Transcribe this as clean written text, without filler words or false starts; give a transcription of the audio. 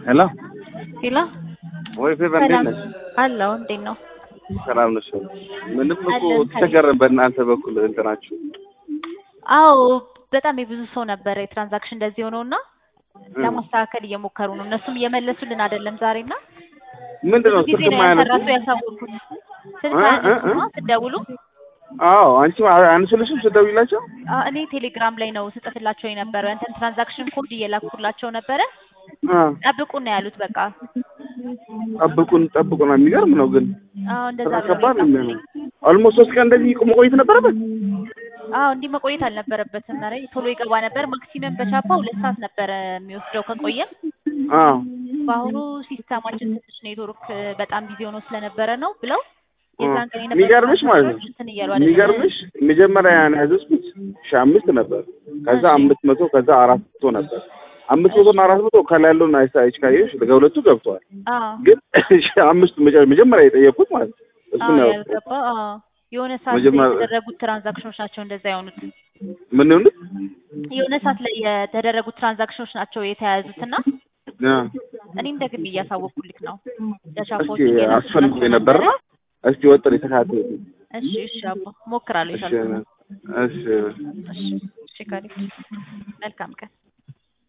Hello. Hello? ወይ ፈንደነ አለው እንዴት ነው? ሰላም ነሽ? ምንም እኮ ተገረም በእናንተ በኩል እንትናችሁ። አዎ በጣም የብዙ ሰው ነበር የትራንዛክሽን እንደዚህ ሆነውና ለማስተካከል እየሞከሩ ነው። እነሱም እየመለሱልን አይደለም ዛሬና ምንድነው ስልክ ማያነሱ ያሳወቁት ስልክ አያነሱማ ስደውሉ አዎ አንቺ አንስልሽም ስደውይላቸው እኔ ቴሌግራም ላይ ነው ስጥፍላቸው የነበረው እንትን ትራንዛክሽን ኮድ እየላኩላቸው ነበረ ጠብቁን ነው ያሉት በቃ ጠብቁን የሚገርም ነው ግን እንደዛ ከባድ ነው ኦልሞስት 3 ቀን እንደዚህ መቆየት ነበረበት እንዲህ መቆየት አልነበረበትም ማለት ቶሎ ይገባ ነበር ማክሲመም በቻፓ 2 ሰዓት ነበር የሚወስደው ከቆየም ባሁኑ ሲስተማችን ትንሽ ኔትወርክ በጣም ቢዚ ሆኖ ስለነበረ ነው ብለው የዛን ቀን የነበረው የሚገርምሽ ማለት ነው የሚገርምሽ መጀመሪያ ያዘዝኩት 5 ነበር ከዛ 500 ከዛ 400 ነበር 500 እና 400 ከላለው ናይሳይች ካየሽ ለሁለቱ ገብቷል ግን 5 መጀመሪያ የጠየቁት ማለት እሱ ነው የሆነ ሰዓት የተደረጉት ትራንዛክሽኖች ናቸው እንደዛ ያውኑት ምን ነው የሆነ ሰዓት ላይ የተደረጉት ትራንዛክሽኖች ናቸው የተያያዙትና እኔም ደግሜ እያሳወቅኩልክ ነው ለሻፎት አስፈልጎ የነበርና እስቲ ወጥሪ ተካተሉ እሺ አባ ሞክራለሁ ይሻላል እሺ እሺ ካሪ መልካም ቀን